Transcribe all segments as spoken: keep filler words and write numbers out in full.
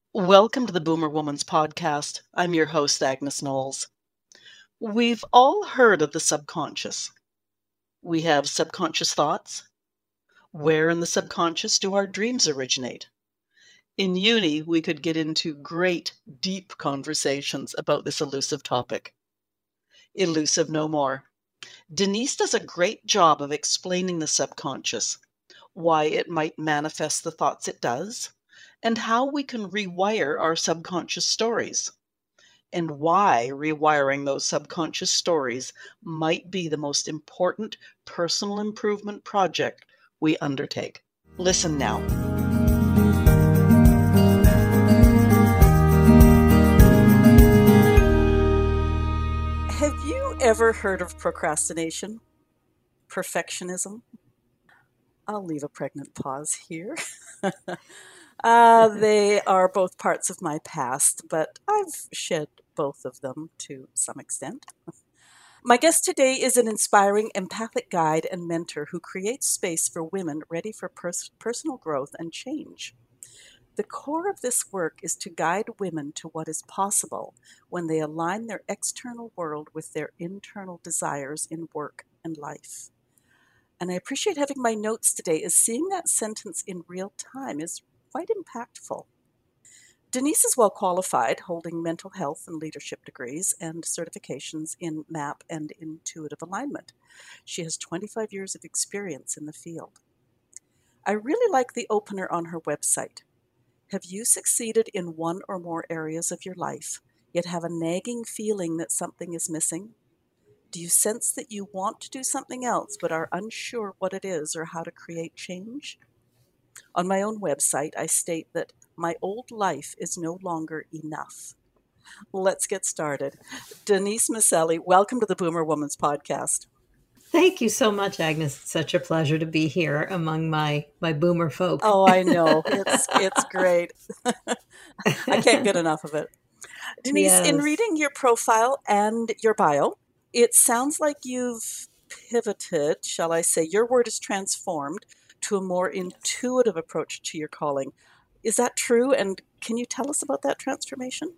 Welcome to the Boomer Woman's podcast. I'm your host, Agnes Knowles. We've all heard of the subconscious. We have subconscious thoughts. Where in the subconscious do our dreams originate? In uni, we could get into great, deep conversations about this elusive topic. Elusive no more. Denise does a great job of explaining the subconscious, why it might manifest the thoughts it does, and how we can rewire our subconscious stories, and why rewiring those subconscious stories might be the most important personal improvement project we undertake. Listen now. Have you ever heard of procrastination? Perfectionism? I'll leave a pregnant pause here. uh, they are both parts of my past, but I've shed both of them to some extent. My guest today is an inspiring empathic guide and mentor who creates space for women ready for pers- personal growth and change. The core of this work is to guide women to what is possible when they align their external world with their internal desires in work and life. And I appreciate having my notes today, as seeing that sentence in real time is quite impactful. Denise is well qualified, holding mental health and leadership degrees and certifications in MAP and intuitive alignment. She has twenty-five years of experience in the field. I really like the opener on her website. Have you succeeded in one or more areas of your life, yet have a nagging feeling that something is missing? Do you sense that you want to do something else but are unsure what it is or how to create change? On my own website, I state that my old life is no longer enough. Let's get started. Denise Miceli, welcome to the Boomer Woman's podcast. Thank you so much, Agnes. It's such a pleasure to be here among my, my boomer folk. Oh, I know. It's it's great. I can't get enough of it. Denise, yes. In reading your profile and your bio, it sounds like you've pivoted, shall I say, your word is transformed to a more intuitive approach to your calling. Is that true? And can you tell us about that transformation?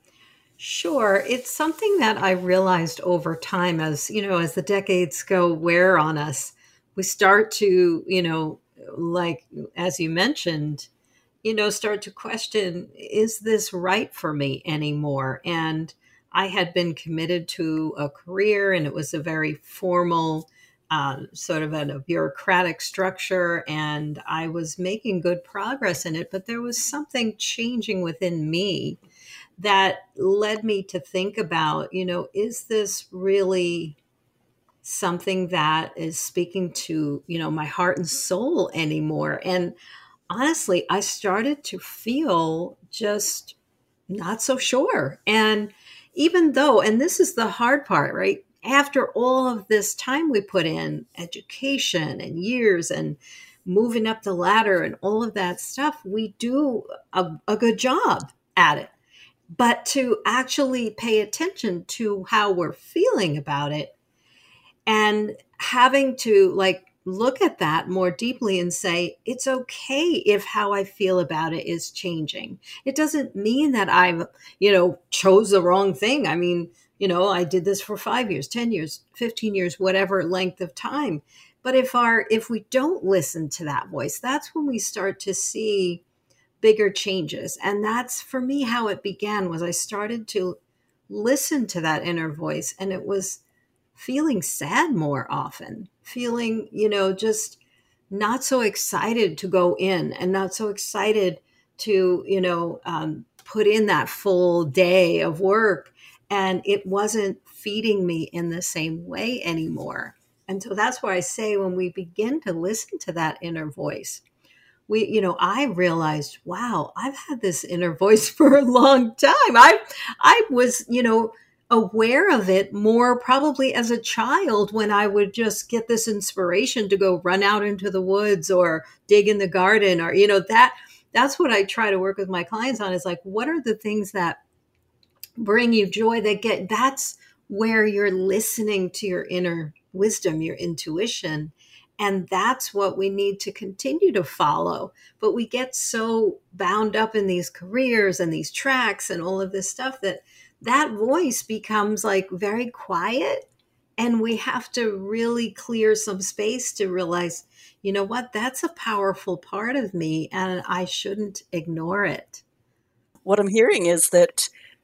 Sure. It's something that I realized over time as, you know, as the decades go wear on us, we start to, you know, like, as you mentioned, you know, start to question, is this right for me anymore? And I had been committed to a career, and it was a very formal, uh, sort of a bureaucratic structure, and I was making good progress in it, but there was something changing within me that led me to think about, you know, is this really something that is speaking to, you know, my heart and soul anymore? And honestly, I started to feel just not so sure. And even though, and this is the hard part, right? After all of this time we put in education and years and moving up the ladder and all of that stuff, we do a, a good job at it. But to actually pay attention to how we're feeling about it and having to like look at that more deeply and say, it's okay if how I feel about it is changing. It doesn't mean that I've, you know, chose the wrong thing. I mean, you know, I did this for five years, ten years, fifteen years, whatever length of time. But if our, if we don't listen to that voice, that's when we start to see bigger changes. And that's for me how it began, was I started to listen to that inner voice, and it was feeling sad more often, feeling, you know, just not so excited to go in and not so excited to, you know, um, put in that full day of work. And it wasn't feeding me in the same way anymore. And so that's why I say, when we begin to listen to that inner voice, we, you know, I realized, wow, I've had this inner voice for a long time. I, I was, you know, aware of it more probably as a child, when I would just get this inspiration to go run out into the woods or dig in the garden, or, you know, that, that's what I try to work with my clients on, is like, what are the things that bring you joy, that get, that's where you're listening to your inner wisdom, your intuition. And that's what we need to continue to follow. But we get so bound up in these careers and these tracks and all of this stuff that that voice becomes like very quiet. And we have to really clear some space to realize, you know what, that's a powerful part of me and I shouldn't ignore it. What I'm hearing is that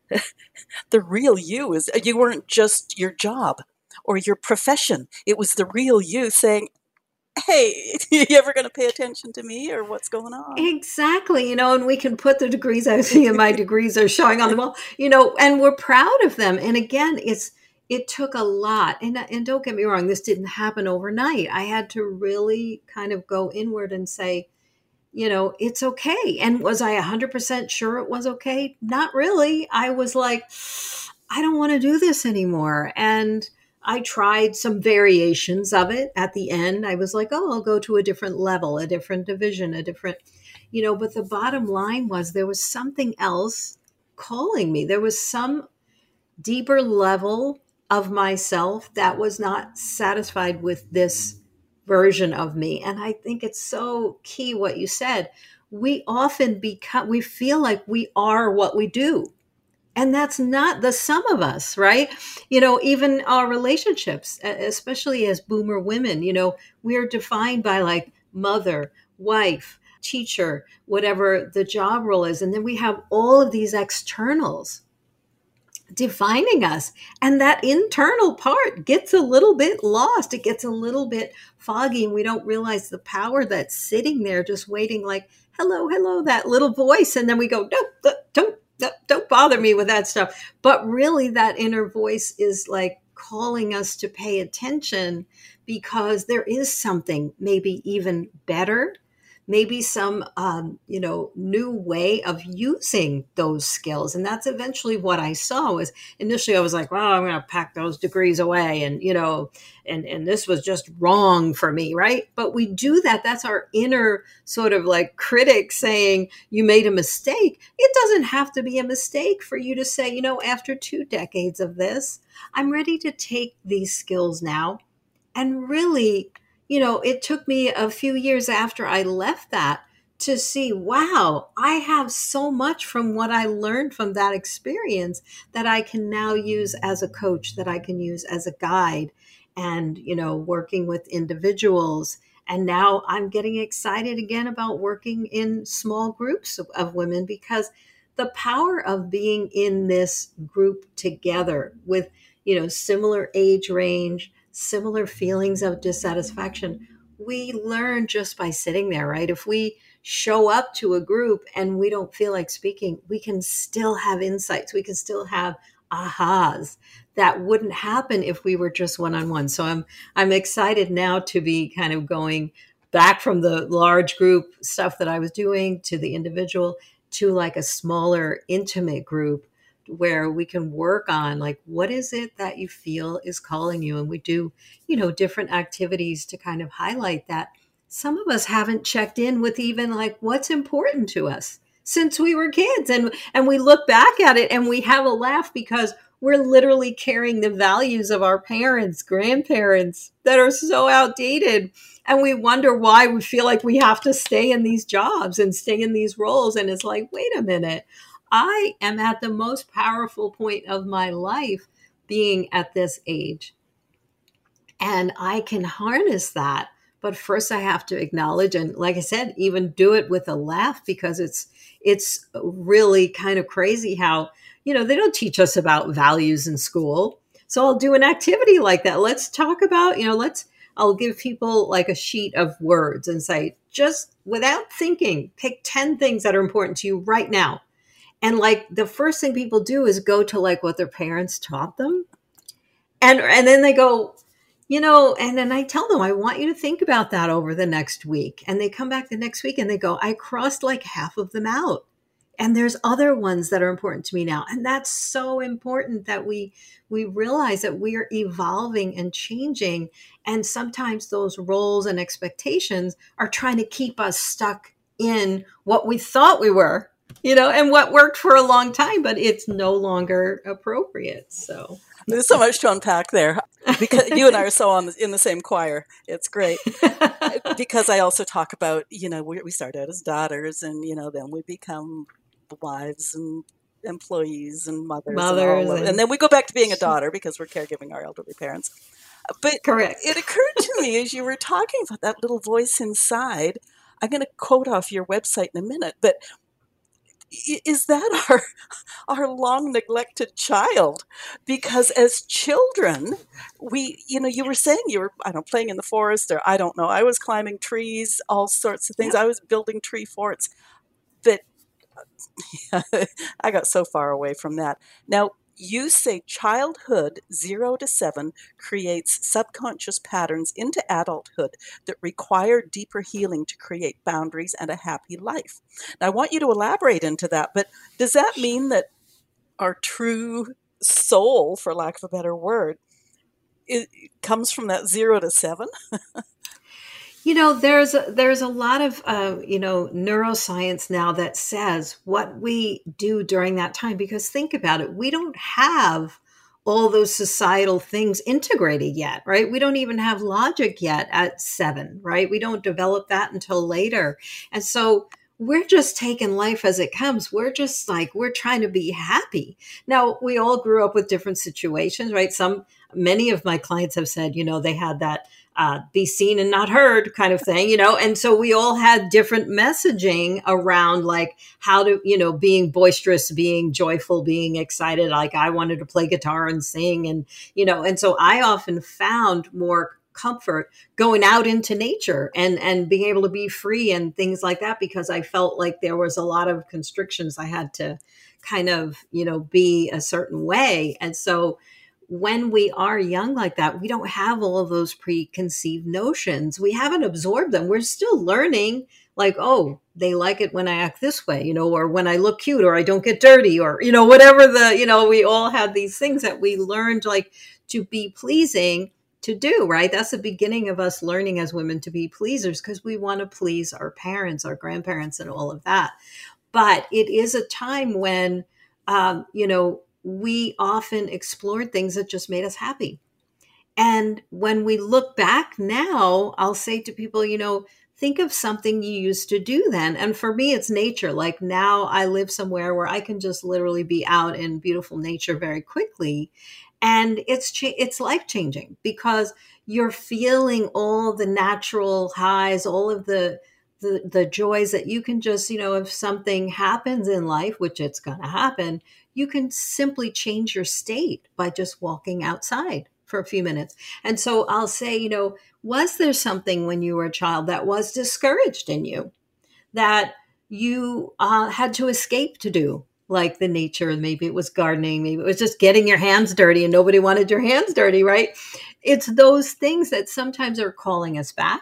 the real you is, you weren't just your job or your profession. It was the real you saying, hey, you ever going to pay attention to me or what's going on? Exactly. You know, and we can put the degrees, I see my degrees are showing on the wall, you know, and we're proud of them. And again, it's, it took a lot. And, and don't get me wrong, this didn't happen overnight. I had to really kind of go inward and say, you know, it's okay. And was I one hundred percent sure it was okay? Not really. I was like, I don't want to do this anymore. And I tried some variations of it at the end. I was like, oh, I'll go to a different level, a different division, a different, you know, but the bottom line was there was something else calling me. There was some deeper level of myself that was not satisfied with this version of me. And I think it's so key what you said. We often become, we feel like we are what we do. And that's not the sum of us, right? You know, even our relationships, especially as boomer women, you know, we're defined by like mother, wife, teacher, whatever the job role is. And then we have all of these externals defining us. And that internal part gets a little bit lost. It gets a little bit foggy and we don't realize the power that's sitting there just waiting like, hello, hello, that little voice. And then we go, don't, don't, don't bother me with that stuff. But really that inner voice is like calling us to pay attention because there is something maybe even better, maybe some, um, you know, new way of using those skills. And that's eventually what I saw was initially I was like, well, I'm going to pack those degrees away. And, you know, and, and this was just wrong for me. Right. But we do that. That's our inner sort of like critic saying you made a mistake. It doesn't have to be a mistake for you to say, you know, after two decades of this, I'm ready to take these skills now and really, you know, it took me a few years after I left that to see, wow, I have so much from what I learned from that experience that I can now use as a coach, that I can use as a guide and, you know, working with individuals. And now I'm getting excited again about working in small groups of, of women because the power of being in this group together with, you know, similar age range, similar feelings of dissatisfaction, we learn just by sitting there, right? If we show up to a group and we don't feel like speaking, we can still have insights. We can still have ahas that wouldn't happen if we were just one-on-one. So I'm, I'm excited now to be kind of going back from the large group stuff that I was doing to the individual to like a smaller, intimate group where we can work on like, what is it that you feel is calling you? And we do, you know, different activities to kind of highlight that. Some of us haven't checked in with even like what's important to us since we were kids. And, and we look back at it and we have a laugh because we're literally carrying the values of our parents, grandparents that are so outdated. And we wonder why we feel like we have to stay in these jobs and stay in these roles. And it's like, wait a minute. I am at the most powerful point of my life being at this age. And I can harness that. But first I have to acknowledge and like I said, even do it with a laugh because it's it's really kind of crazy how, you know, they don't teach us about values in school. So I'll do an activity like that. Let's talk about, you know, let's I'll give people like a sheet of words and say, just without thinking, pick ten things that are important to you right now. And like the first thing people do is go to like what their parents taught them. And, and then they go, you know, and then I tell them, I want you to think about that over the next week. And they come back the next week and they go, I crossed like half of them out. And there's other ones that are important to me now. And that's so important that we, we realize that we are evolving and changing. And sometimes those roles and expectations are trying to keep us stuck in what we thought we were. You know, and what worked for a long time, but it's no longer appropriate. So There's so much to unpack there because you and I are so on the, in the same choir. It's great. Because I also talk about, you know, we, we start out as daughters and, you know, then we become wives and employees and mothers, Mothers and all of and, and then we go back to being a daughter because we're caregiving our elderly parents. But correct. It occurred to me as you were talking about that little voice inside. I'm going to quote off your website in a minute, but is that our our long neglected child? Because as children, we, you know, you were saying you were, I don't know, playing in the forest, or I don't know, I was climbing trees, all sorts of things. Yep. I was building tree forts, but I got so far away from that. Now, you say childhood zero to seven creates subconscious patterns into adulthood that require deeper healing to create boundaries and a happy life. Now, I want you to elaborate into that, but does that mean that our true soul, for lack of a better word, it comes from that zero to seven? You know, there's a, there's a lot of uh, you know, neuroscience now that says what we do during that time. Because think about it, we don't have all those societal things integrated yet, right? We don't even have logic yet at seven, right? We don't develop that until later, and so we're just taking life as it comes. We're just like, we're trying to be happy. Now, we all grew up with different situations, right? Some, many of my clients have said, you know, they had that uh, be seen and not heard kind of thing, you know? And so we all had different messaging around like how to, you know, being boisterous, being joyful, being excited. Like I wanted to play guitar and sing and, you know, and so I often found more comfort going out into nature and and being able to be free and things like that, because I felt like there was a lot of constrictions. I had to kind of, you know, be a certain way. And so when we are young like that, we don't have all of those preconceived notions. We haven't absorbed them. We're still learning, like, oh, they like it when I act this way, you know, or when I look cute, or I don't get dirty, or, you know, whatever the, you know, we all had these things that we learned like to be pleasing to do, right? That's the beginning of us learning as women to be pleasers, because we want to please our parents, our grandparents, and all of that. But it is a time when, um, you know, we often explored things that just made us happy. And when we look back now, I'll say to people, you know, think of something you used to do then. And for me, it's nature. Like now I live somewhere where I can just literally be out in beautiful nature very quickly. And it's cha- it's life changing, because you're feeling all the natural highs, all of the, the the joys that you can just, you know, if something happens in life, which it's going to happen, you can simply change your state by just walking outside for a few minutes. And so I'll say, you know, was there something when you were a child that was discouraged in you that you uh, had to escape to do? Like the nature, maybe it was gardening, maybe it was just getting your hands dirty and nobody wanted your hands dirty, right? It's those things that sometimes are calling us back.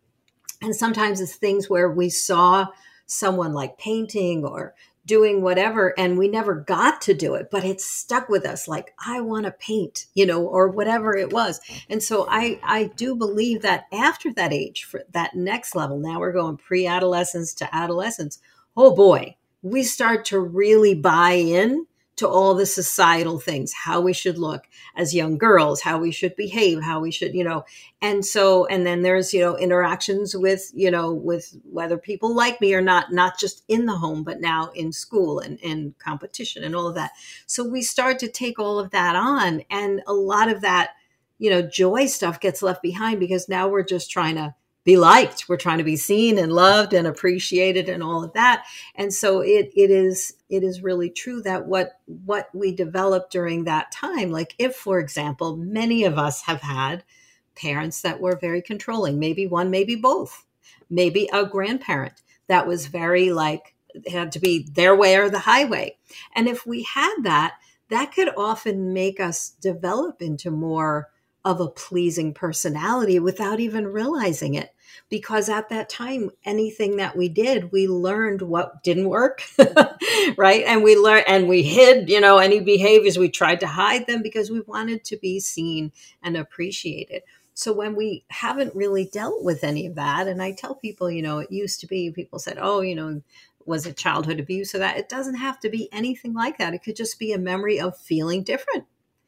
And sometimes it's things where we saw someone like painting or doing whatever, and we never got to do it, but it stuck with us. Like, I want to paint, you know, or whatever it was. And so I, I do believe that after that age, for that next level, now we're going pre-adolescence to adolescence. Oh boy, we start to really buy in to all the societal things, how we should look as young girls, how we should behave, how we should, you know, and so, and then there's, you know, interactions with, you know, with whether people like me or not, not just in the home, but now in school and in competition and all of that. So we start to take all of that on, and a lot of that, you know, joy stuff gets left behind, because now we're just trying to be liked. We're trying to be seen and loved and appreciated and all of that. And so it it is it is really true that what what we develop during that time, like if, for example, many of us have had parents that were very controlling, maybe one, maybe both, maybe a grandparent that was very like, it had to be their way or the highway. And if we had that, that could often make us develop into more of a pleasing personality without even realizing it. Because at that time, anything that we did, we learned what didn't work, right? And we learned, and we hid, you know, any behaviors. We tried to hide them because we wanted to be seen and appreciated. So when we haven't really dealt with any of that, and I tell people, you know, it used to be, people said, oh, you know, was it childhood abuse or that? It doesn't have to be anything like that. It could just be a memory of feeling different.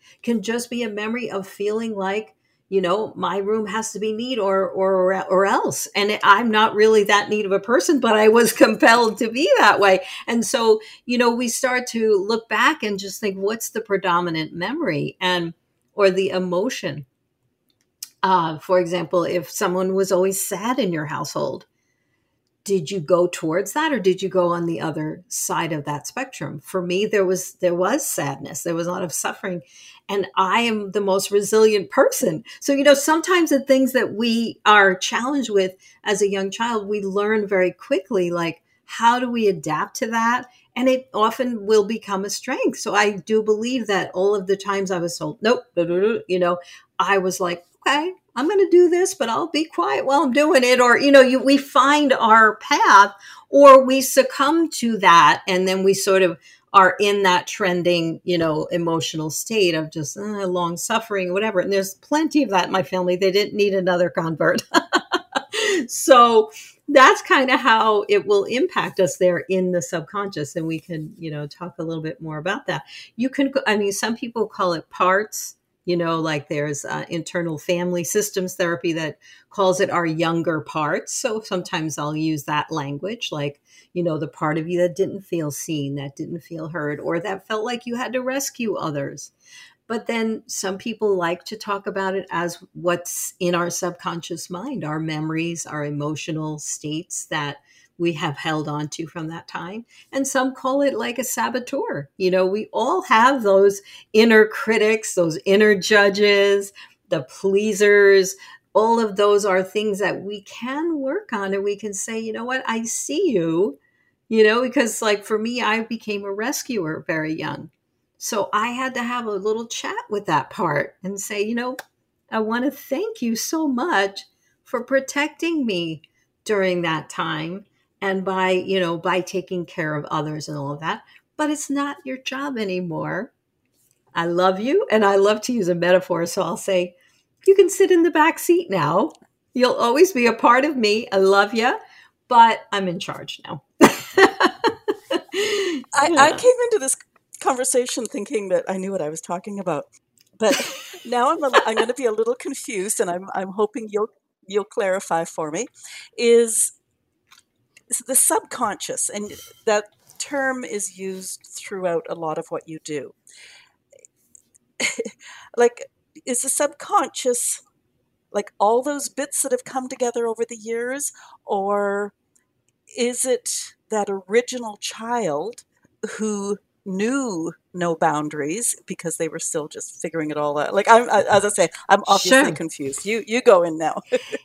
can just be a memory of feeling like, you know, my room has to be neat or or or else. And I'm not really that neat of a person, but I was compelled to be that way. And so, you know, we start to look back and just think, what's the predominant memory and or the emotion? Uh, for example, if someone was always sad in your household, did you go towards that or did you go on the other side of that spectrum? For me, there was there was sadness. There was a lot of suffering. And I am the most resilient person. So, you know, sometimes the things that we are challenged with as a young child, we learn very quickly, like, how do we adapt to that? And it often will become a strength. So I do believe that all of the times I was told, nope, you know, I was like, okay, I'm going to do this, but I'll be quiet while I'm doing it. Or, you know, you, we find our path or we succumb to that. And then we sort of are in that trending, you know, emotional state of just uh, long suffering or whatever. And there's plenty of that in my family. They didn't need another convert. So that's kind of how it will impact us there in the subconscious. And we can, you know, talk a little bit more about that. You can, I mean, some people call it parts. You know, like there's uh, internal family systems therapy that calls it our younger parts. So sometimes I'll use that language, like, you know, the part of you that didn't feel seen, that didn't feel heard, or that felt like you had to rescue others. But then some people like to talk about it as what's in our subconscious mind, our memories, our emotional states that we have held on to from that time. And some call it like a saboteur. You know, we all have those inner critics, those inner judges, the pleasers. All of those are things that we can work on, and we can say, you know what, I see you, you know, because like for me, I became a rescuer very young. So I had to have a little chat with that part and say, you know, I want to thank you so much for protecting me during that time. And by, you know, by taking care of others and all of that, but it's not your job anymore. I love you. And I love to use a metaphor. So I'll say, you can sit in the back seat now. You'll always be a part of me. I love you, but I'm in charge now. I, I came into this conversation thinking that I knew what I was talking about, but now I'm, a, I'm going to be a little confused, and I'm, I'm hoping you'll, you'll clarify for me, is the subconscious, and that term is used throughout a lot of what you do. Like, is the subconscious like all those bits that have come together over the years, or is it that original child who knew no boundaries because they were still just figuring it all out? Like, I'm, as I say, I'm obviously Sure. confused. You, you go in now.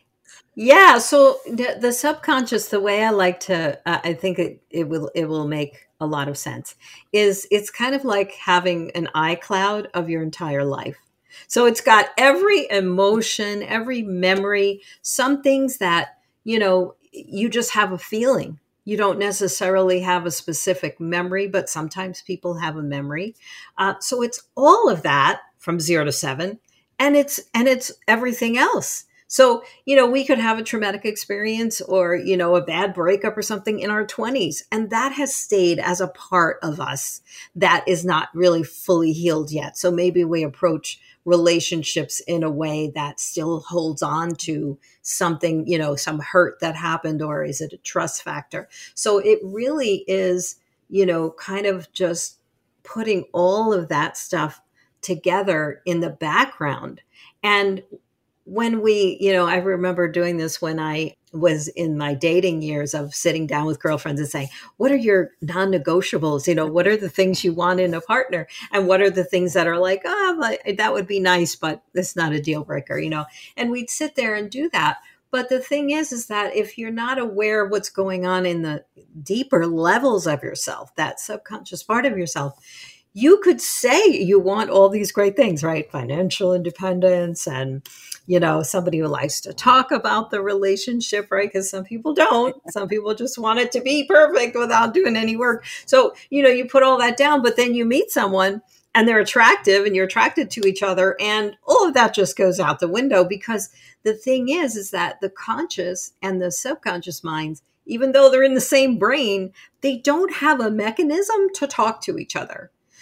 Yeah. So the, the subconscious, the way I like to, uh, I think it, it will, it will make a lot of sense, is it's kind of like having an iCloud of your entire life. So it's got every emotion, every memory, some things that, you know, you just have a feeling. You don't necessarily have a specific memory, but sometimes people have a memory. Uh, so it's all of that from zero to seven, and it's, and it's everything else. So, you know, we could have a traumatic experience or, you know, a bad breakup or something in our twenties. And that has stayed as a part of us that is not really fully healed yet. So maybe we approach relationships in a way that still holds on to something, you know, some hurt that happened, or is it a trust factor? So it really is, you know, kind of just putting all of that stuff together in the background. And when we, you know, I remember doing this when I was in my dating years of sitting down with girlfriends and saying, what are your non-negotiables? You know, what are the things you want in a partner? And what are the things that are like, oh, that would be nice, but it's not a deal breaker, you know? And we'd sit there and do that. But the thing is, is that if you're not aware of what's going on in the deeper levels of yourself, that subconscious part of yourself, you could say you want all these great things, right? Financial independence and, you know, somebody who likes to talk about the relationship, right? Because some people don't. Some people just want it to be perfect without doing any work. So, you know, you put all that down, but then you meet someone and they're attractive and you're attracted to each other. And all of that just goes out the window, because the thing is, is that the conscious and the subconscious minds, even though they're in the same brain, they don't have a mechanism to talk to each other.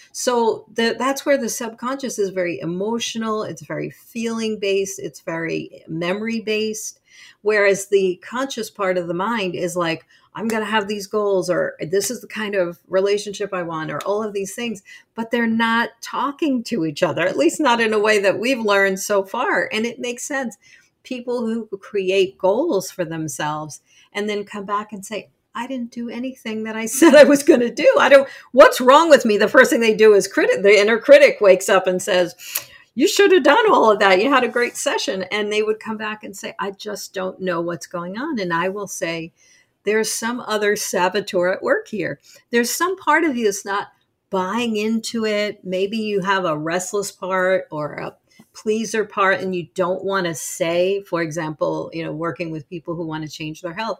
So the, that's where the subconscious is very emotional. It's very feeling based. It's very memory based. Whereas the conscious part of the mind is like, I'm going to have these goals, or this is the kind of relationship I want, or all of these things, but they're not talking to each other, at least not in a way that we've learned so far. And it makes sense. People who create goals for themselves and then come back and say, I didn't do anything that I said I was going to do. I don't, what's wrong with me? The first thing they do is critic, the inner critic wakes up and says, you should have done all of that. You had a great session. And they would come back and say, I just don't know what's going on. And I will say, there's some other saboteur at work here. There's some part of you that's not buying into it. Maybe you have a restless part or a pleaser part, and you don't want to say, for example, you know, working with people who want to change their health.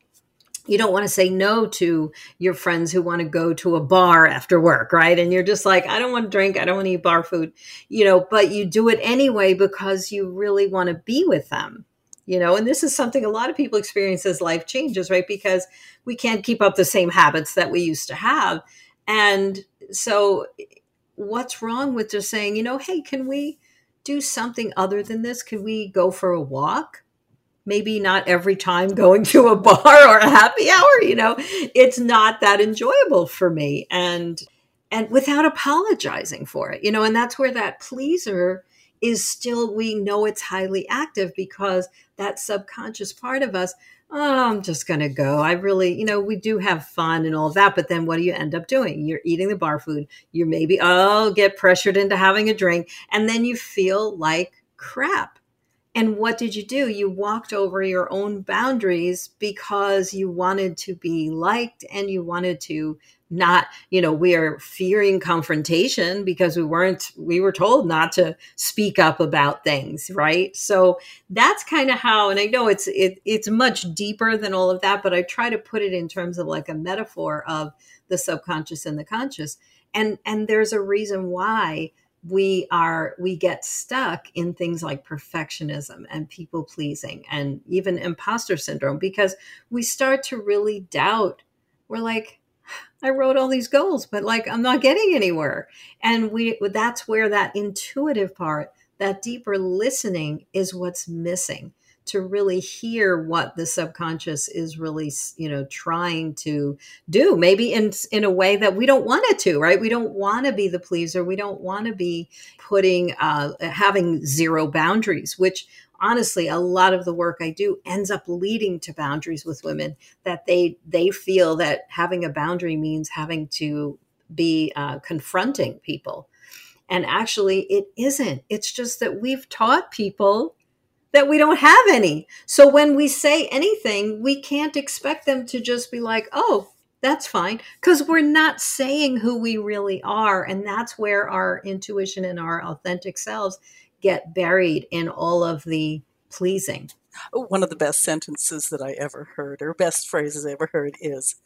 You don't want to say no to your friends who want to go to a bar after work, right? And you're just like, I don't want to drink. I don't want to eat bar food, you know, but you do it anyway because you really want to be with them, you know, and this is something a lot of people experience as life changes, right? Because we can't keep up the same habits that we used to have. And so what's wrong with just saying, you know, hey, can we do something other than this? Can we go for a walk? Maybe not every time going to a bar or a happy hour, you know, it's not that enjoyable for me. And, and without apologizing for it, you know, and that's where that pleaser is still, we know it's highly active because that subconscious part of us, oh, I'm just going to go. I really, you know, we do have fun and all of that. But then what do you end up doing? You're eating the bar food. You're maybe, oh, get pressured into having a drink. And then you feel like crap. And what did you do? You walked over your own boundaries because you wanted to be liked and you wanted to not, you know, we are fearing confrontation because we weren't, we were told not to speak up about things, right? So that's kind of how, and I know it's, it, it's much deeper than all of that, but I try to put it in terms of like a metaphor of the subconscious and the conscious. And, and there's a reason why we are, we get stuck in things like perfectionism and people pleasing and even imposter syndrome, because we start to really doubt. We're like, I wrote all these goals, but like, I'm not getting anywhere. And we, that's where that intuitive part, that deeper listening is what's missing to really hear what the subconscious is really, you know, trying to do, maybe in, in a way that we don't want it to, right? We don't want to be the pleaser. We don't want to be putting, uh, having zero boundaries, which honestly, a lot of the work I do ends up leading to boundaries with women, that they, they feel that having a boundary means having to be uh, confronting people. And actually it isn't. It's just that we've taught people that we don't have any. So when we say anything, we can't expect them to just be like, oh, that's fine, because we're not saying who we really are. And that's where our intuition and our authentic selves get buried in all of the pleasing. One of the best sentences that I ever heard, or best phrases I ever heard, is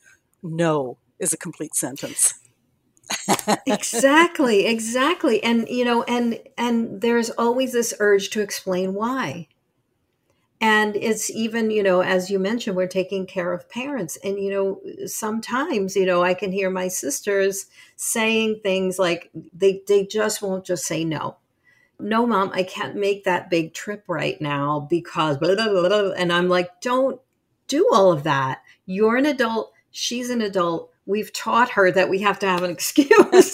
no is a complete sentence. Exactly, exactly. And, you know, and, and there's always this urge to explain why. And it's even, you know, as you mentioned, we're taking care of parents. And, you know, sometimes, you know, I can hear my sisters saying things like they, they just won't just say no. No, mom, I can't make that big trip right now because blah, blah, blah, blah. And I'm like, don't do all of that. You're an adult. She's an adult. We've taught her that we have to have an excuse.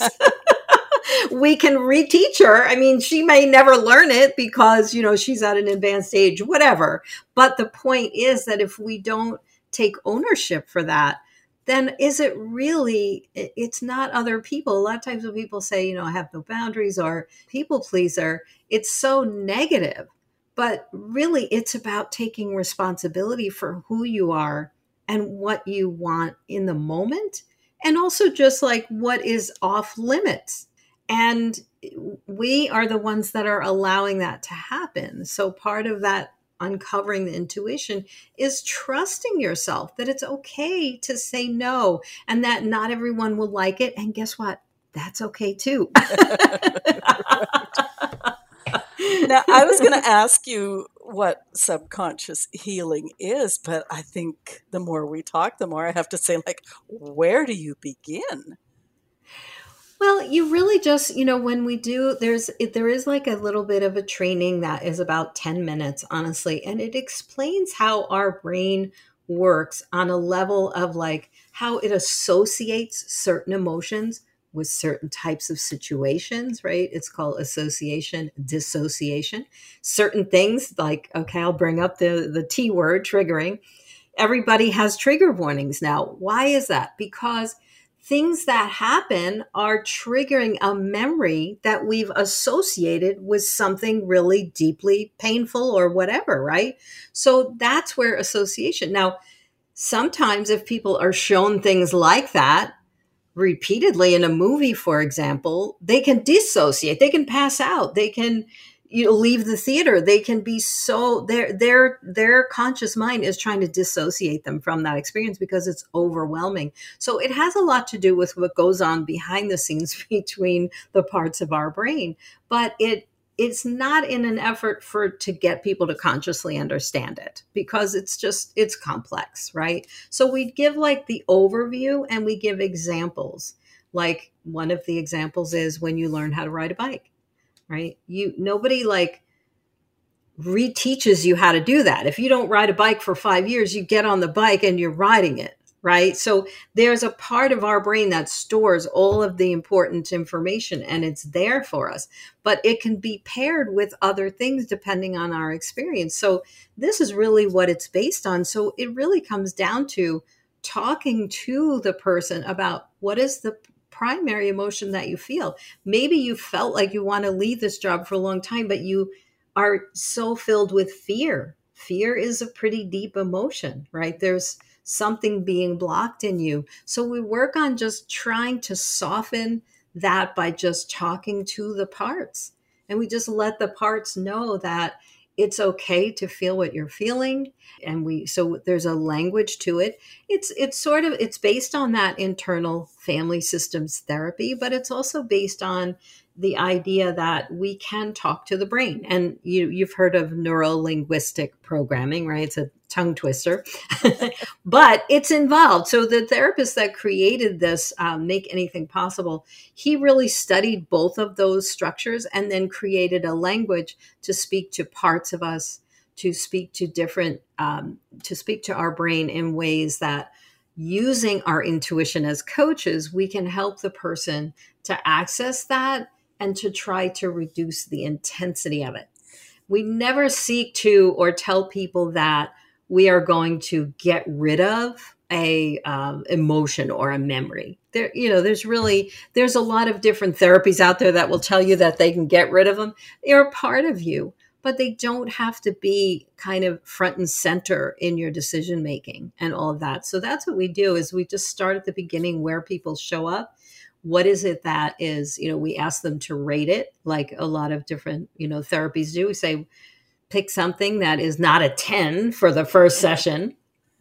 We can reteach her. I mean, she may never learn it because, you know, she's at an advanced age, whatever. But the point is that if we don't take ownership for that, then is it really, it's not other people. A lot of times when people say, you know, I have no boundaries or people pleaser, it's so negative. But really, it's about taking responsibility for who you are and what you want in the moment. And also just like what is off limits. And we are the ones that are allowing that to happen. So part of that uncovering the intuition is trusting yourself that it's okay to say no and that not everyone will like it. And guess what? That's okay too. Now, I was going to ask you what subconscious healing is, but I think the more we talk, the more I have to say, like, where do you begin? Well, you really just, you know, when we do, there's, it, there is like a little bit of a training that is about ten minutes, honestly, and it explains how our brain works on a level of like how it associates certain emotions with certain types of situations, right? It's called association, dissociation. Certain things like, okay, I'll bring up the, the T word, triggering. Everybody has trigger warnings now. Why is that? Because things that happen are triggering a memory that we've associated with something really deeply painful or whatever, right? So that's where association. Now, sometimes if people are shown things like that repeatedly in a movie, for example, they can dissociate, they can pass out, they can, you know, leave the theater, they can be so, their their their conscious mind is trying to dissociate them from that experience because it's overwhelming. So it has a lot to do with what goes on behind the scenes between the parts of our brain, but it it's not in an effort for to get people to consciously understand it, because it's just, it's complex, right? So we give like the overview and we give examples. Like one of the examples is when you learn how to ride a bike, right? You, nobody like reteaches you how to do that. If you don't ride a bike for five years, you get on the bike and you're riding it, right? So there's a part of our brain that stores all of the important information and it's there for us, but it can be paired with other things depending on our experience. So this is really what it's based on. So it really comes down to talking to the person about what is the primary emotion that you feel. Maybe you felt like you want to leave this job for a long time, but you are so filled with fear. Fear is a pretty deep emotion, right? There's something being blocked in you. So we work on just trying to soften that by just talking to the parts. And we just let the parts know that it's okay to feel what you're feeling. And we, so there's a language to it. It's, it's sort of, it's based on that internal family systems therapy, but it's also based on the idea that we can talk to the brain. And you, you've heard of neuro-linguistic programming, right? It's a tongue twister, but it's involved. So the therapist that created this, um, Make Anything Possible, he really studied both of those structures and then created a language to speak to parts of us, to speak to different, um, to speak to our brain in ways that, using our intuition as coaches, we can help the person to access that and to try to reduce the intensity of it. We never seek to or tell people that we are going to get rid of a um, emotion or a memory. There, you know, there's really, there's a lot of different therapies out there that will tell you that they can get rid of them. They're a part of you, but they don't have to be kind of front and center in your decision making and all of that. So that's what we do, is we just start at the beginning where people show up. What is it that is, you know, we ask them to rate it like a lot of different, you know, therapies do. We say, pick something that is not a ten for the first session,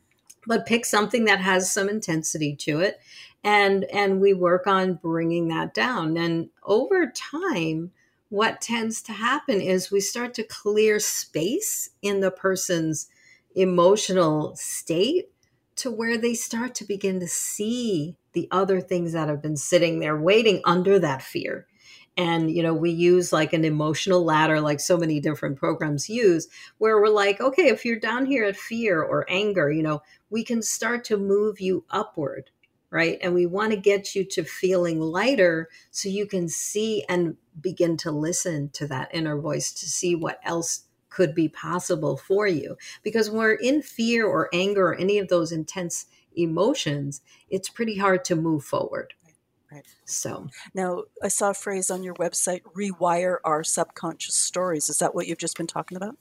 but pick something that has some intensity to it. And, and we work on bringing that down. And over time, what tends to happen is we start to clear space in the person's emotional state to where they start to begin to see the other things that have been sitting there waiting under that fear. And, you know, we use like an emotional ladder, like so many different programs use, where we're like, okay, if you're down here at fear or anger, you know, we can start to move you upward, right? And we want to get you to feeling lighter so you can see and begin to listen to that inner voice to see what else could be possible for you. Because when we're in fear or anger or any of those intense emotions, it's pretty hard to move forward. Right. So now, I saw a phrase on your website, rewire our subconscious stories. Is that what you've just been talking about?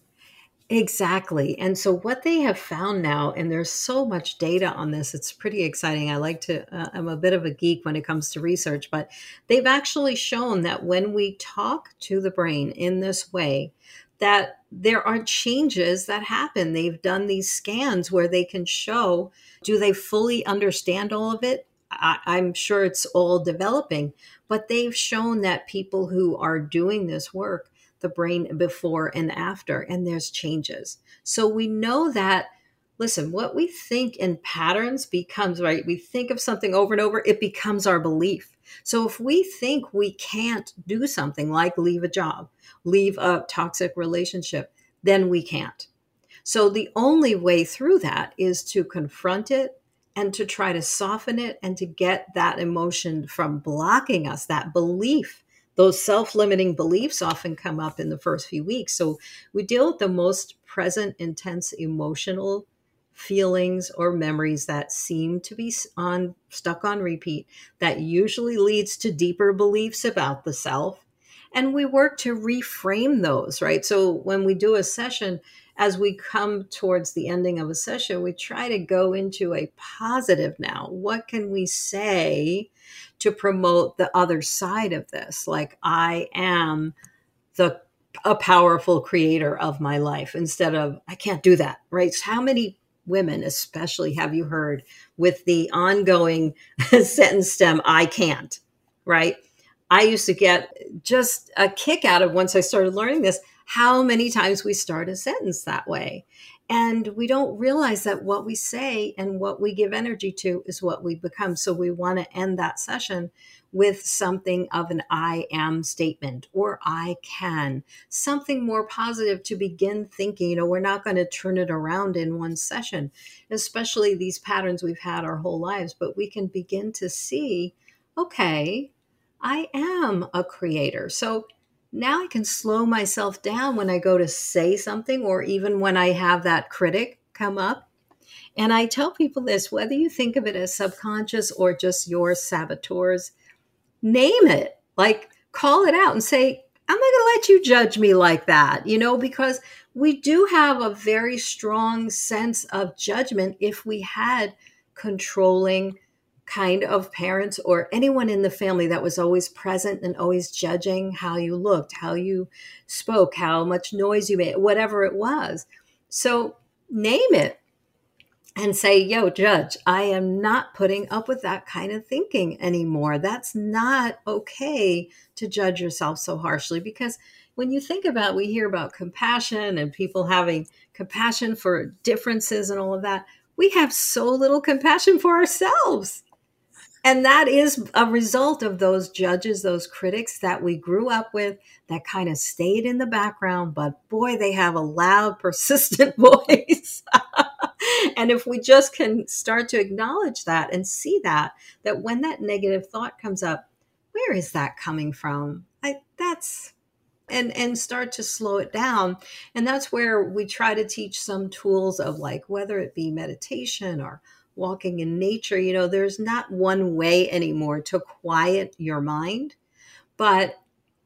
exactly. And so what they have found now, and there's so much data on this, it's pretty exciting. I like to, uh, I'm a bit of a geek when it comes to research, but they've actually shown that when we talk to the brain in this way, that there are changes that happen. They've done these scans where they can show, do they fully understand all of it? I, I'm sure it's all developing, but they've shown that people who are doing this work, the brain before and after, and there's changes. So we know that Listen, what we think in patterns becomes, right? We think of something over and over, it becomes our belief. So if we think we can't do something like leave a job, leave a toxic relationship, then we can't. So the only way through that is to confront it and to try to soften it and to get that emotion from blocking us, that belief. Those self-limiting beliefs often come up in the first few weeks. So we deal with the most present, intense emotional feelings or memories that seem to be on stuck on repeat. That usually leads to deeper beliefs about the self. And we work to reframe those, right? So when we do a session, as we come towards the ending of a session, we try to go into a positive now. What can we say to promote the other side of this? Like, I am the a powerful creator of my life, instead of I can't do that, right? So how many women especially have you heard with the ongoing sentence stem, I can't, right? I used to get just a kick out of, once I started learning this, how many times we start a sentence that way. And we don't realize that what we say and what we give energy to is what we become. So we want to end that session with something of an I am statement, or I can, something more positive to begin thinking. You know, we're not going to turn it around in one session, especially these patterns we've had our whole lives, but we can begin to see, okay, I am a creator. So now I can slow myself down when I go to say something, or even when I have that critic come up. And I tell people this, whether you think of it as subconscious or just your saboteurs, name it, like call it out and say, I'm not going to let you judge me like that, you know, because we do have a very strong sense of judgment if we had controlling kind of parents or anyone in the family that was always present and always judging how you looked, how you spoke, how much noise you made, whatever it was. So name it and say, yo, judge, I am not putting up with that kind of thinking anymore. That's not okay to judge yourself so harshly, because when you think about, we hear about compassion and people having compassion for differences and all of that. We have so little compassion for ourselves. And that is a result of those judges, those critics that we grew up with, that kind of stayed in the background, but boy, they have a loud, persistent voice. And if we just can start to acknowledge that and see that, that when that negative thought comes up, where is that coming from? I, that's, and, and start to slow it down. And that's where we try to teach some tools of, like, whether it be meditation or walking in nature. You know, there's not one way anymore to quiet your mind, but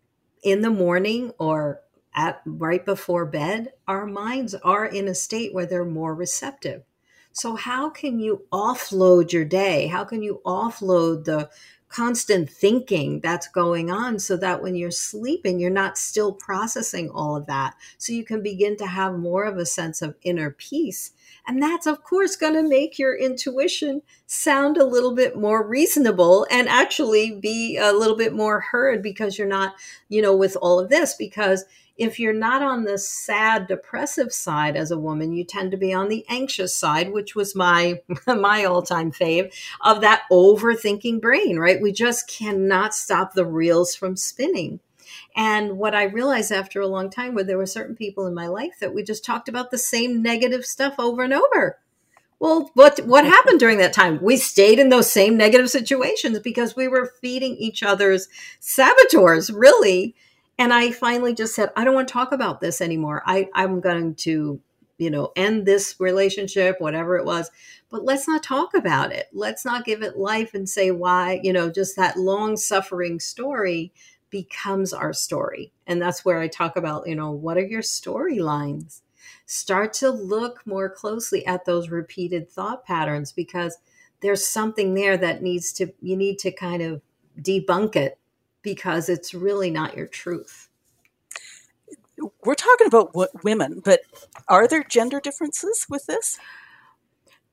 in the morning or at right before bed, our minds are in a state where they're more receptive. So how can you offload your day? How can you offload the constant thinking that's going on, so that when you're sleeping, you're not still processing all of that, so you can begin to have more of a sense of inner peace? And that's, of course, going to make your intuition sound a little bit more reasonable and actually be a little bit more heard, because you're not, you know, with all of this. Because if you're not on the sad, depressive side as a woman, you tend to be on the anxious side, which was my my all-time fave of that overthinking brain, right? We just cannot stop the reels from spinning. And what I realized after a long time, where there were certain people in my life that we just talked about the same negative stuff over and over. Well, what what happened during that time? We stayed in those same negative situations because we were feeding each other's saboteurs, really. And I finally just said, I don't want to talk about this anymore. I, I'm going to, you know, end this relationship, whatever it was, but let's not talk about it. Let's not give it life and say why, you know, just that long suffering story becomes our story. And that's where I talk about, you know, what are your storylines? Start to look more closely at those repeated thought patterns, because there's something there that needs to, you need to kind of debunk it, because it's really not your truth. We're talking about what, women, but are there gender differences with this?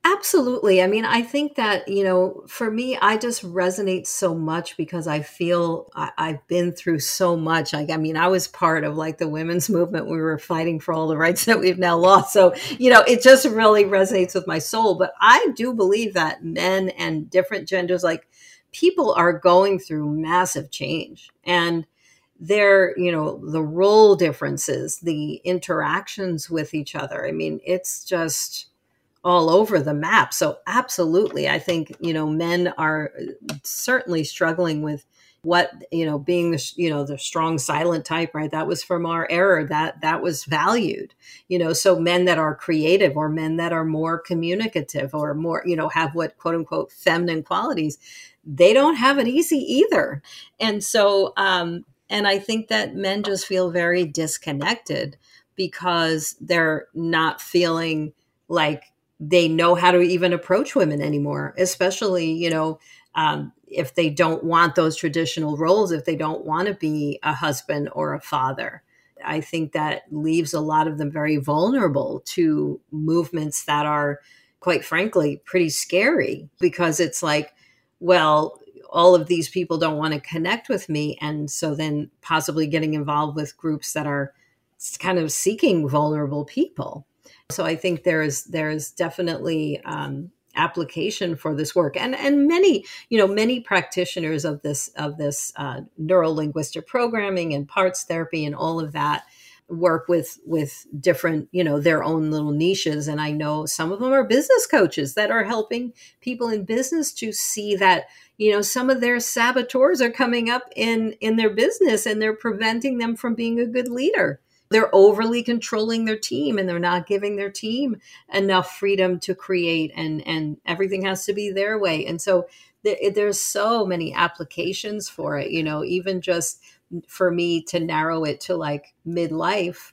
Absolutely. I mean, I think that, you know, for me, I just resonate so much because I feel I, I've been through so much. Like, I mean, I was part of like the women's movement. We were fighting for all the rights that we've now lost. So, you know, it just really resonates with my soul. But I do believe that men and different genders, like people are going through massive change. And their, you know, the role differences, the interactions with each other. I mean, it's just all over the map. So absolutely, I think, you know, men are certainly struggling with what, you know, being the, you know, the strong silent type, right? That was from our era, that that was valued, you know, so men that are creative or men that are more communicative or more, you know, have what quote unquote feminine qualities, they don't have it easy either. And so, um, and I think that men just feel very disconnected because they're not feeling like they know how to even approach women anymore, especially, you know, um, if they don't want those traditional roles, if they don't want to be a husband or a father. I think that leaves a lot of them very vulnerable to movements that are, quite frankly, pretty scary because it's like, well, all of these people don't want to connect with me. And so then possibly getting involved with groups that are kind of seeking vulnerable people. So I think there is there is definitely um, application for this work, and and many you know many practitioners of this of this uh, neuro-linguistic programming and parts therapy and all of that work with with different you know their own little niches. And I know some of them are business coaches that are helping people in business to see that you know some of their saboteurs are coming up in in their business and they're preventing them from being a good leader. They're overly controlling their team and they're not giving their team enough freedom to create, and, and everything has to be their way. And so th- there's so many applications for it, you know, even just for me to narrow it to like midlife.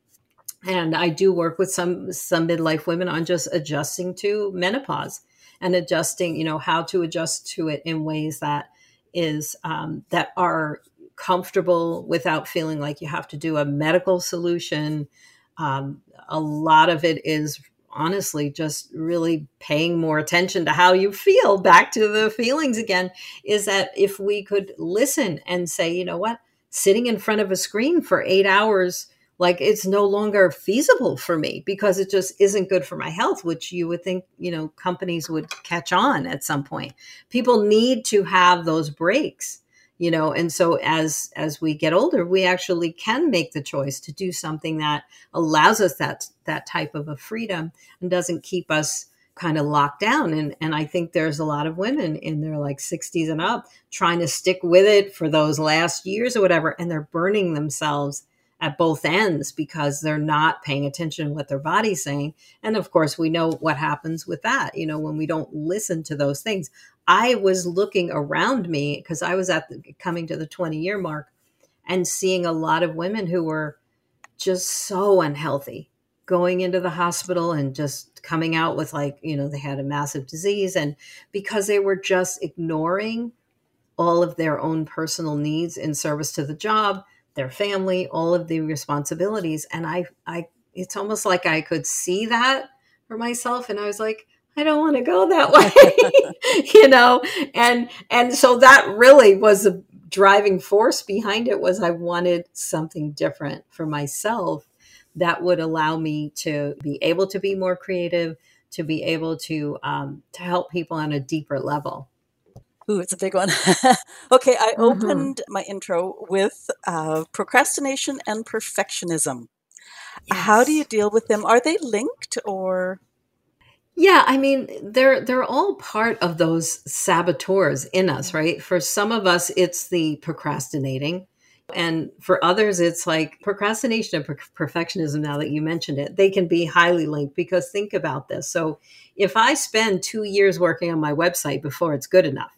And I do work with some, some midlife women on just adjusting to menopause and adjusting, you know, how to adjust to it in ways that is, um, that are comfortable without feeling like you have to do a medical solution. Um, a lot of it is honestly just really paying more attention to how you feel. Back to the feelings again, is that if we could listen and say, you know what, sitting in front of a screen for eight hours, like it's no longer feasible for me because it just isn't good for my health, which you would think, you know, companies would catch on at some point. People need to have those breaks. You know, and so as as we get older, we actually can make the choice to do something that allows us that that type of a freedom and doesn't keep us kind of locked down. And and I think there's a lot of women in their like sixties and up trying to stick with it for those last years or whatever, and they're burning themselves at both ends because they're not paying attention to what their body's saying. And of course, we know what happens with that, you know, when we don't listen to those things. I was looking around me because I was at the, coming to the twenty year mark and seeing a lot of women who were just so unhealthy, going into the hospital and just coming out with like, you know, they had a massive disease. And because they were just ignoring all of their own personal needs in service to the job, their family, all of the responsibilities. And I, I, it's almost like I could see that for myself. And I was like, I don't want to go that way, you know? And, and so that really was the driving force behind it, was I wanted something different for myself that would allow me to be able to be more creative, to be able to, um, to help people on a deeper level. Ooh, it's a big one. Okay, I Mm-hmm. opened my intro with uh, procrastination and perfectionism. Yes. How do you deal with them? Are they linked or? Yeah, I mean, they're they're all part of those saboteurs in us, right? For some of us, it's the procrastinating. And for others, it's like procrastination and per- perfectionism, now that you mentioned it, they can be highly linked because think about this. So if I spend two years working on my website before it's good enough,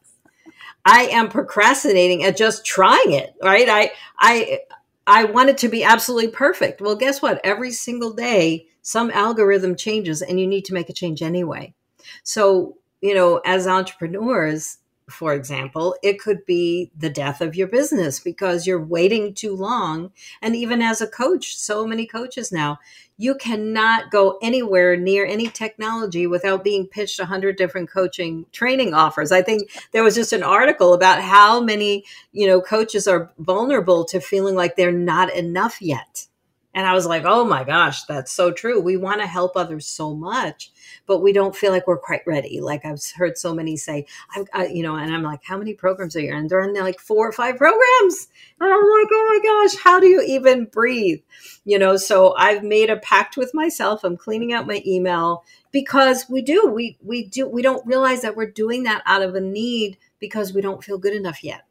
I am procrastinating at just trying it, right? I, I, I want it to be absolutely perfect. Well, guess what? Every single day, some algorithm changes and you need to make a change anyway. So, you know, as entrepreneurs, for example, it could be the death of your business because you're waiting too long. And even as a coach, so many coaches now, you cannot go anywhere near any technology without being pitched a hundred different coaching training offers. I think there was just an article about how many, you know, coaches are vulnerable to feeling like they're not enough yet. And I was like, oh my gosh, that's so true. We want to help others so much, but we don't feel like we're quite ready. Like I've heard so many say, I've, I, you know, and I'm like, how many programs are you in? They're in like four or five programs. And I'm like, oh my gosh, how do you even breathe? You know, so I've made a pact with myself. I'm cleaning out my email because we do, we, we do, we don't realize that we're doing that out of a need because we don't feel good enough yet.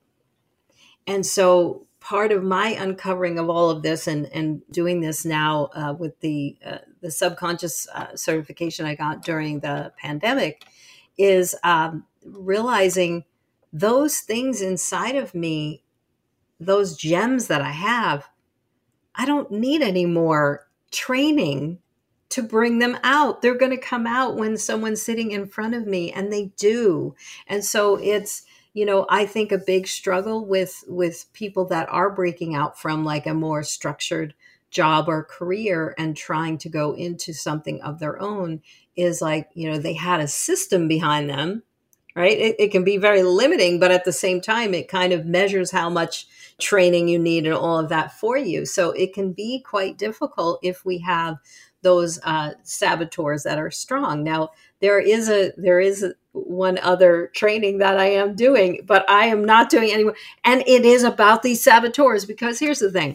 And so part of my uncovering of all of this and, and doing this now uh, with the uh, the subconscious uh, certification I got during the pandemic is um, realizing those things inside of me, those gems that I have, I don't need any more training to bring them out. They're going to come out when someone's sitting in front of me, and they do. And so it's, you know, I think a big struggle with with people that are breaking out from like a more structured job or career and trying to go into something of their own is like, you know, they had a system behind them, right? It, it can be very limiting, but at the same time, it kind of measures how much training you need and all of that for you. So it can be quite difficult if we have those uh, saboteurs that are strong. Now, there is a there is a, one other training that I am doing, but I am not doing anymore. And it is about these saboteurs because here's the thing.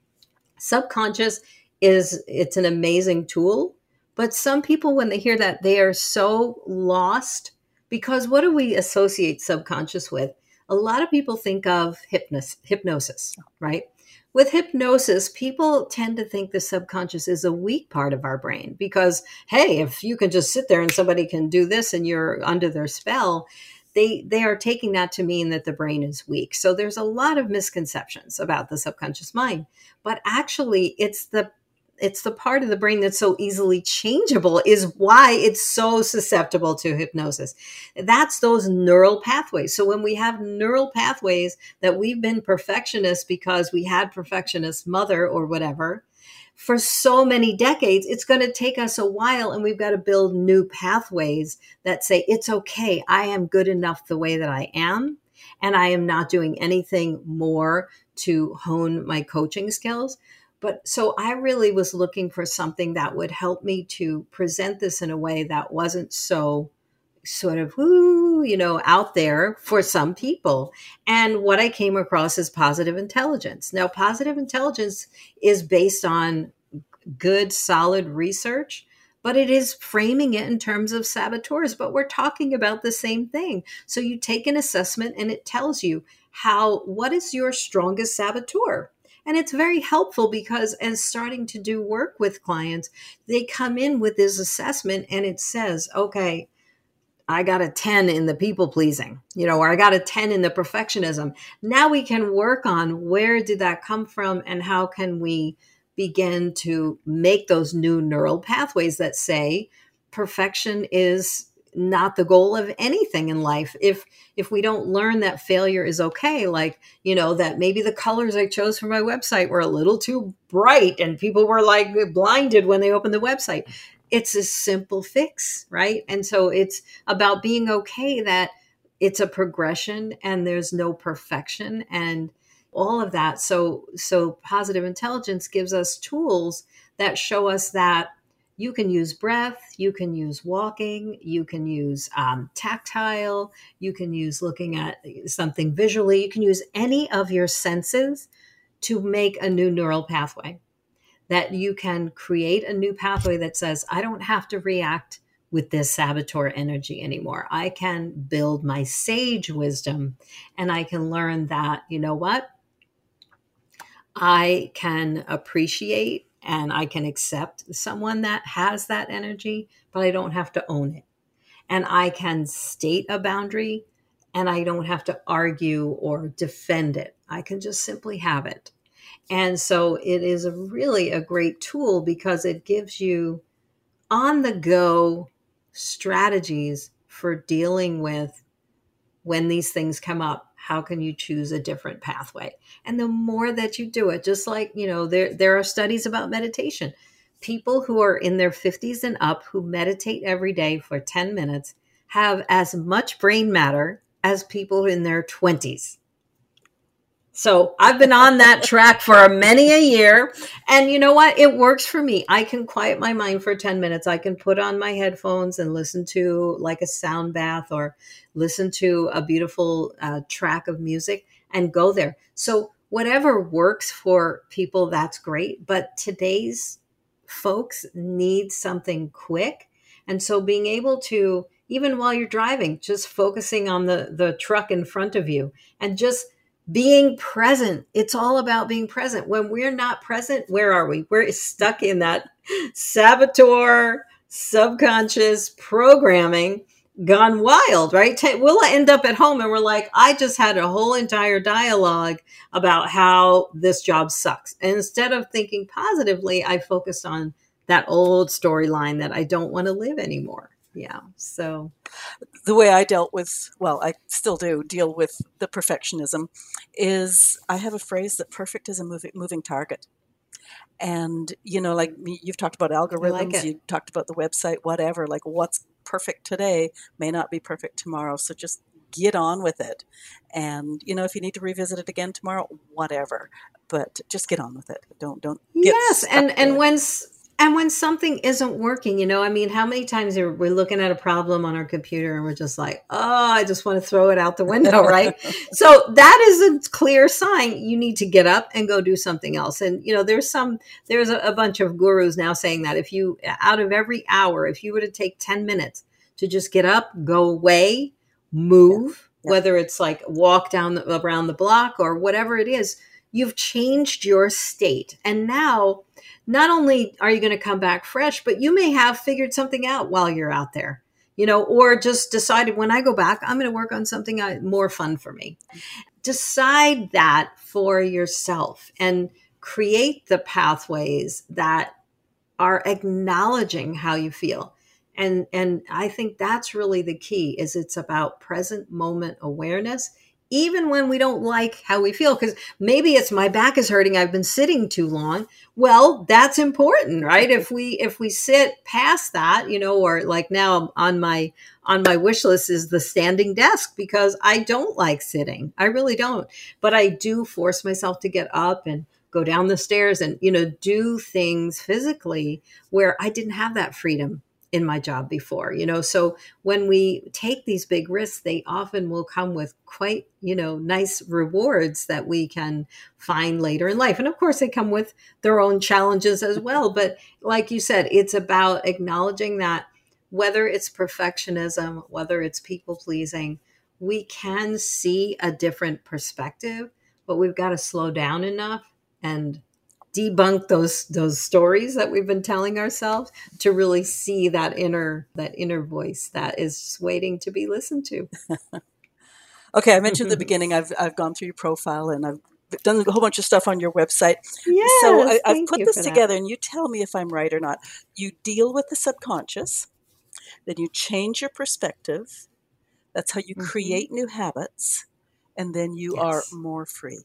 Subconscious is, it's an amazing tool, but some people, when they hear that, they are so lost because what do we associate subconscious with? A lot of people think of hypnos- hypnosis, right? With hypnosis, people tend to think the subconscious is a weak part of our brain because, hey, if you can just sit there and somebody can do this and you're under their spell, they they are taking that to mean that the brain is weak. So there's a lot of misconceptions about the subconscious mind, but actually it's the it's the part of the brain that's so easily changeable is why it's so susceptible to hypnosis. That's those neural pathways. So when we have neural pathways that we've been perfectionists because we had perfectionist mother or whatever for so many decades, it's going to take us a while and we've got to build new pathways that say, it's okay. I am good enough the way that I am. And I am not doing anything more to hone my coaching skills. But so I really was looking for something that would help me to present this in a way that wasn't so sort of, whoo, you know, out there for some people. And what I came across is positive intelligence. Now, positive intelligence is based on good, solid research, but it is framing it in terms of saboteurs. But we're talking about the same thing. So you take an assessment and it tells you how, what is your strongest saboteur? And it's very helpful because as starting to do work with clients, they come in with this assessment and it says, okay, I got a ten in the people pleasing, you know, or I got a ten in the perfectionism. Now we can work on where did that come from and how can we begin to make those new neural pathways that say perfection is not the goal of anything in life. If if we don't learn that failure is okay, like, you know, that maybe the colors I chose for my website were a little too bright and people were like blinded when they opened the website. It's a simple fix, right? And so it's about being okay that it's a progression and there's no perfection and all of that. So so positive intelligence gives us tools that show us that you can use breath, you can use walking, you can use um, tactile, you can use looking at something visually, you can use any of your senses to make a new neural pathway. That you can create a new pathway that says, I don't have to react with this saboteur energy anymore. I can build my sage wisdom and I can learn that, you know what? I can appreciate and I can accept someone that has that energy, but I don't have to own it. And I can state a boundary and I don't have to argue or defend it. I can just simply have it. And so it is a really a great tool because it gives you on the go strategies for dealing with when these things come up, how can you choose a different pathway? And the more that you do it, just like, you know, there, there are studies about meditation. People who are in their fifties and up who meditate every day for ten minutes have as much brain matter as people in their twenties. So I've been on that track for many a year. And you know what? It works for me. I can quiet my mind for ten minutes. I can put on my headphones and listen to like a sound bath or listen to a beautiful uh, track of music and go there. So whatever works for people, that's great. But today's folks need something quick. And so being able to, even while you're driving, just focusing on the, the truck in front of you and just being present. It's all about being present. When we're not present, where are we? We're stuck in that saboteur, subconscious programming gone wild, right? We'll end up at home and we're like, I just had a whole entire dialogue about how this job sucks. And instead of thinking positively, I focused on that old storyline that I don't want to live anymore. Yeah. So the way I dealt with, well, I still do deal with the perfectionism is I have a phrase that perfect is a moving, moving target. And, you know, like you've talked about algorithms, like you talked about the website, whatever, like what's perfect today may not be perfect tomorrow. So just get on with it. And, you know, if you need to revisit it again tomorrow, whatever, but just get on with it. Don't, don't get Yes. stuck And, and there. when, and when something isn't working, you know, I mean, how many times are we're looking at a problem on our computer and we're just like, oh, I just want to throw it out the window, right? So that is a clear sign you need to get up and go do something else. And, you know, there's some, there's a, a bunch of gurus now saying that if you, out of every hour, if you were to take ten minutes to just get up, go away, move, yeah. Yeah. Whether it's like walk down the, around the block or whatever it is, you've changed your state. And now, not only are you going to come back fresh, but you may have figured something out while you're out there, you know, or just decided when I go back, I'm going to work on something more fun for me. Decide that for yourself and create the pathways that are acknowledging how you feel. And, and I think that's really the key is it's about present moment awareness. Even when we don't like how we feel, because maybe it's my back is hurting, I've been sitting too long. Well, that's important, right? If we if we sit past that, you know, or like now on my on my wish list is the standing desk because I don't like sitting. I really don't. But I do force myself to get up and go down the stairs and, you know, do things physically where I didn't have that freedom in my job before, you know. So when we take these big risks, they often will come with quite, you know, nice rewards that we can find later in life. And of course, they come with their own challenges as well. But like you said, it's about acknowledging that whether it's perfectionism, whether it's people pleasing, we can see a different perspective, but we've got to slow down enough and debunk those those stories that we've been telling ourselves to really see that inner that inner voice that is waiting to be listened to. Okay, I mentioned at the beginning I've I've gone through your profile and I've done a whole bunch of stuff on your website. Yes, so I, I've put this that. together, and you tell me if I'm right or not. You deal with the subconscious, then you change your perspective. That's how you mm-hmm. create new habits, and then you yes. are more free.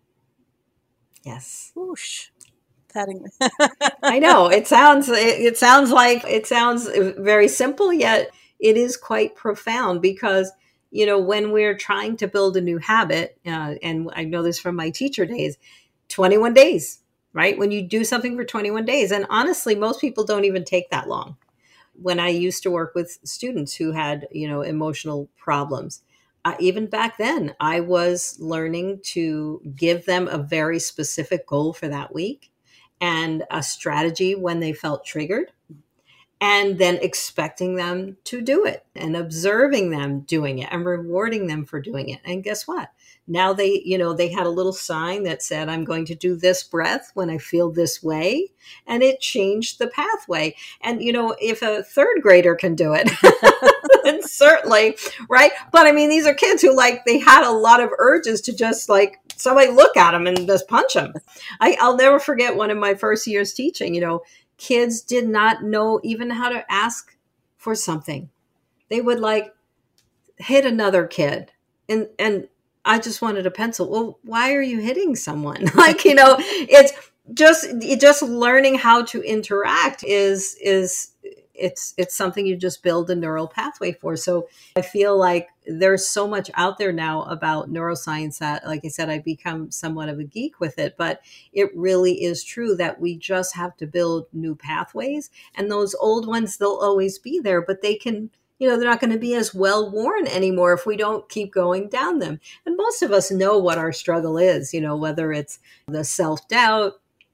Yes. Whoosh. Patting. I know it sounds, it, it sounds like, it sounds very simple, yet it is quite profound because, you know, when we're trying to build a new habit, uh, and I know this from my teacher days, twenty-one days, right? When you do something for twenty-one days. And honestly, most people don't even take that long. When I used to work with students who had, you know, emotional problems, Uh, even back then, I was learning to give them a very specific goal for that week and a strategy when they felt triggered, and then expecting them to do it and observing them doing it and rewarding them for doing it. And guess what? Now they, you know, they had a little sign that said, I'm going to do this breath when I feel this way. And it changed the pathway. And, you know, if a third grader can do it, then certainly, right? But I mean, these are kids who like, they had a lot of urges to just like, somebody look at them and just punch them. I, I'll never forget one of my first years teaching, you know, kids did not know even how to ask for something. They would like hit another kid. and and I just wanted a pencil. Well, why are you hitting someone? Like, you know, it's just it just learning how to interact is is it's it's something you just build a neural pathway for. So I feel like there's so much out there now about neuroscience that, like I said, I've become somewhat of a geek with it, but it really is true that we just have to build new pathways, and those old ones, they'll always be there, but they can, you know, they're not going to be as well worn anymore if we don't keep going down them. And most of us know what our struggle is, you know, whether it's the self-doubt,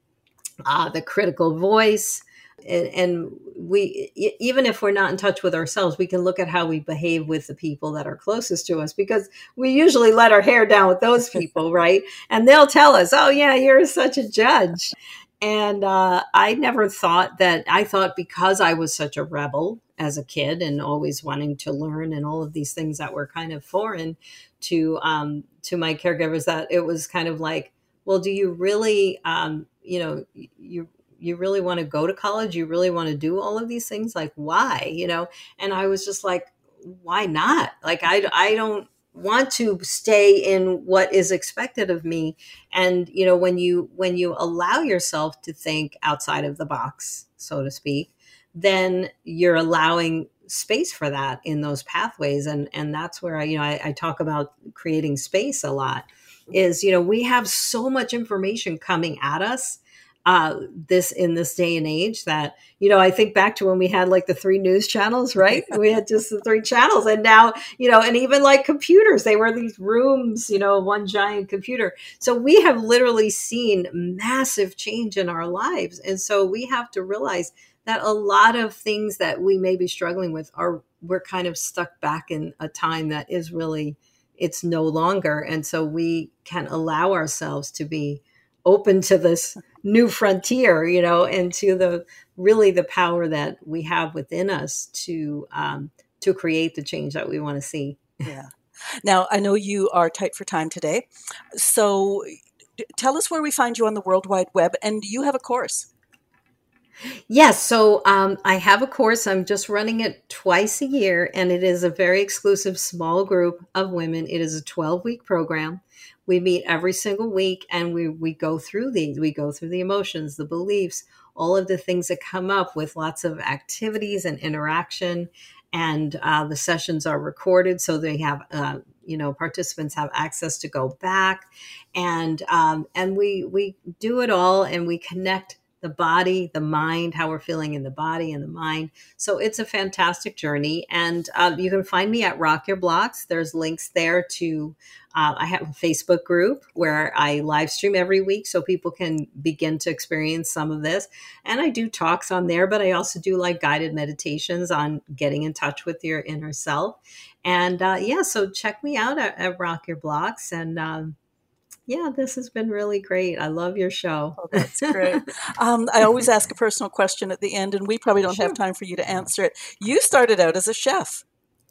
uh, the critical voice. And, and we, even if we're not in touch with ourselves, we can look at how we behave with the people that are closest to us, because we usually let our hair down with those people, right? And they'll tell us, oh, yeah, you're such a judge. And uh, I never thought that, I thought because I was such a rebel as a kid and always wanting to learn and all of these things that were kind of foreign to um, to my caregivers, that it was kind of like, well, do you really, um, you know, you you really want to go to college? You really want to do all of these things? Like, why? You know? And I was just like, why not? Like, I, I don't want to stay in what is expected of me. And, you know, when you, when you allow yourself to think outside of the box, so to speak, then you're allowing space for that in those pathways. And, and that's where I, you know, I, I talk about creating space a lot is, you know, we have so much information coming at us uh, this in this day and age that, you know, I think back to when we had like the three news channels, right? We had just the three channels, and now, you know, and even like computers, they were these rooms, you know, one giant computer. So we have literally seen massive change in our lives. And so we have to realize that a lot of things that we may be struggling with are, we're kind of stuck back in a time that is really, it's no longer. And so we can allow ourselves to be open to this new frontier, you know, and to the really the power that we have within us to um, to create the change that we want to see. Yeah. Now, I know you are tight for time today, so tell us where we find you on the World Wide Web, and you have a course. Yes. So um, I have a course. I'm just running it twice a year, and it is a very exclusive small group of women. It is a twelve week program. We meet every single week, and we, we go through these. We go through the emotions, the beliefs, all of the things that come up, with lots of activities and interaction. And uh, the sessions are recorded, so they have, uh, you know, participants have access to go back, and um, and we we do it all, and we connect the body, the mind, how we're feeling in the body and the mind. So it's a fantastic journey. And uh, you can find me at Rock Your Blocks. There's links there to, uh, I have a Facebook group where I live stream every week so people can begin to experience some of this. And I do talks on there, but I also do like guided meditations on getting in touch with your inner self. And uh, yeah, so check me out at, at Rock Your Blocks. And um, yeah, this has been really great. I love your show. Oh, that's great. Um, I always ask a personal question at the end, and we probably don't Sure. have time for you to answer it. You started out as a chef.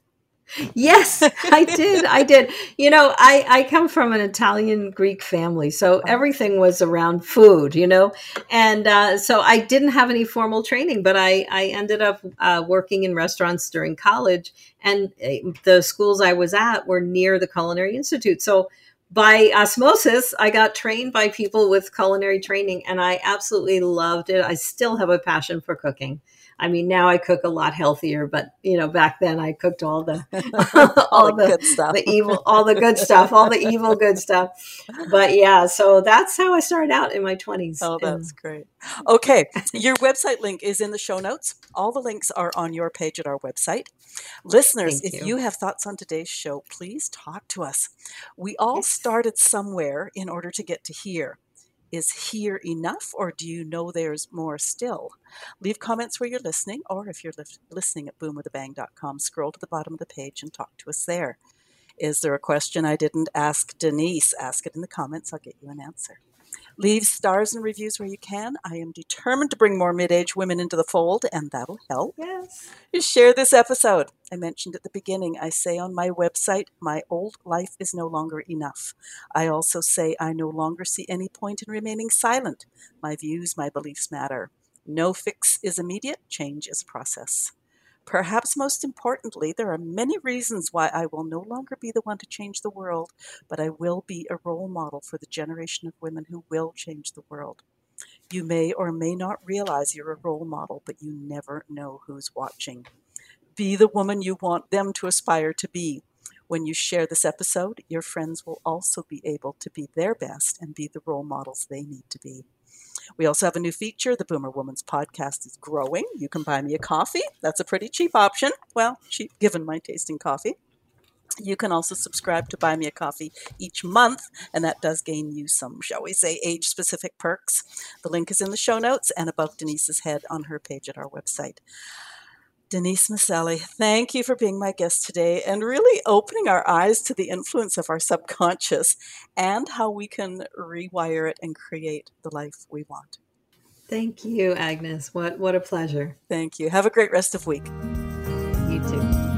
Yes, I did. I did. You know, I, I come from an Italian Greek family, so everything was around food, you know, and uh, so I didn't have any formal training, but I, I ended up uh, working in restaurants during college, and the schools I was at were near the Culinary Institute. So by osmosis, I got trained by people with culinary training, and I absolutely loved it. I still have a passion for cooking. I mean, now I cook a lot healthier, but you know, back then I cooked all the all, all the, the good stuff, the evil, all the good stuff, all the evil good stuff. But yeah, so that's how I started out in my twenties. Oh, that's and, great. Okay, your website link is in the show notes. All the links are on your page at our website. Listeners, if you. you have thoughts on today's show, please talk to us. We all yes. started somewhere in order to get to here. Is here enough, or do you know there's more still? Leave comments where you're listening, or if you're li- listening at boom with a bang dot com, scroll to the bottom of the page and talk to us there. Is there a question I didn't ask Denise? Ask it in the comments. I'll get you an answer. Leave stars and reviews where you can. I am determined to bring more mid-age women into the fold, and that'll help. Yes. You share this episode. I mentioned at the beginning, I say on my website, my old life is no longer enough. I also say I no longer see any point in remaining silent. My views, my beliefs matter. No fix is immediate. Change is a process. Perhaps most importantly, there are many reasons why I will no longer be the one to change the world, but I will be a role model for the generation of women who will change the world. You may or may not realize you're a role model, but you never know who's watching. Be the woman you want them to aspire to be. When you share this episode, your friends will also be able to be their best and be the role models they need to be. We also have a new feature. The Boomer Woman's podcast is growing. You can buy me a coffee. That's a pretty cheap option. Well, cheap given my taste in coffee. You can also subscribe to Buy Me a Coffee each month, and that does gain you some, shall we say, age-specific perks. The link is in the show notes and above Denise's head on her page at our website. Denise Maselli, thank you for being my guest today and really opening our eyes to the influence of our subconscious and how we can rewire it and create the life we want. Thank you, Agnes. What, what a pleasure. Thank you. Have a great rest of week. You too.